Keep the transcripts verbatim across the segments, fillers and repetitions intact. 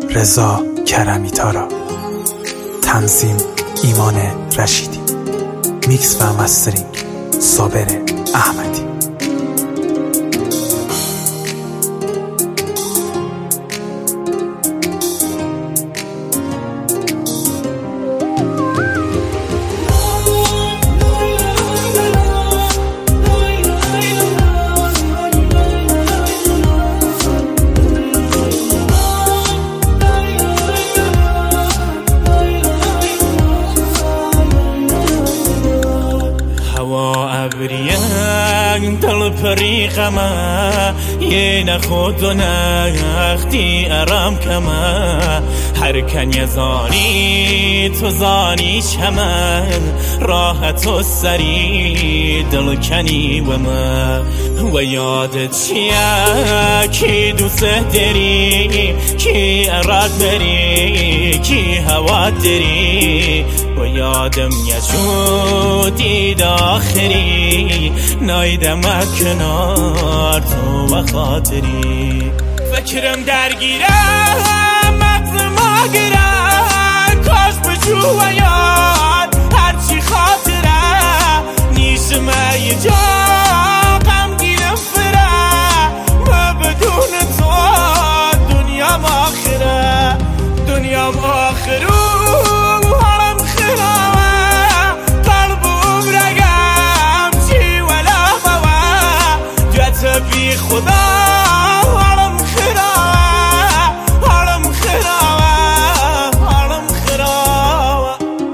رضا کرمی تارا، تنظیم ایمان رشیدی، میکس و مسترینگ صابر احمدی. دل پریقمه یه نخود و نختی ارام کمه هر کن زانی تو زانی شمه راحت و سری دل کنی و ما و یادت چیه کی دوست داری کی اراد بری کی هوا داری و یادم یشودی داخری نایدم کنار تو و خاطری فکرم درگیرم مغز ما گرم کاش بجو و یاد هرچی خاطره نیشم ای جا غمگینم فره ما بدون تو دنیام آخره دنیام آخرو بی خدا حالم خرابه حالم خرابه حالم خرابه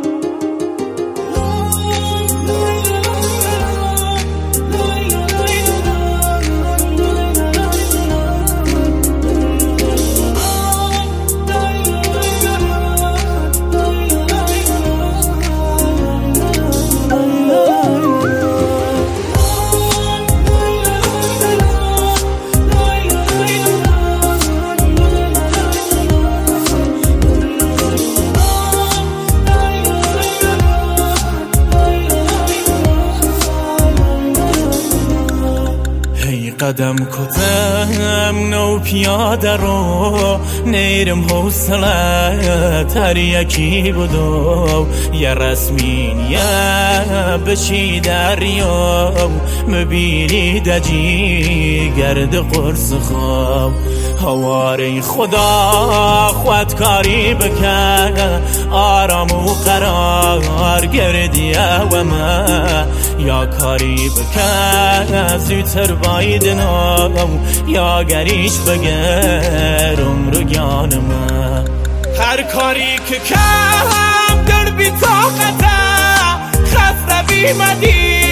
قدم کتم نو پیاده رو نیرم حوصله تر یکی بدو یه رسمین یه بشی دریام مبینی دجی گرد قرص خواب هواره خدا خودکاری بکن آرام و قرار گردیه و ما یا کاری بکن زودتر بایدنم یا گریش بگرم رو گانم هر کاری که کم در بی طاقته خسته بیمدی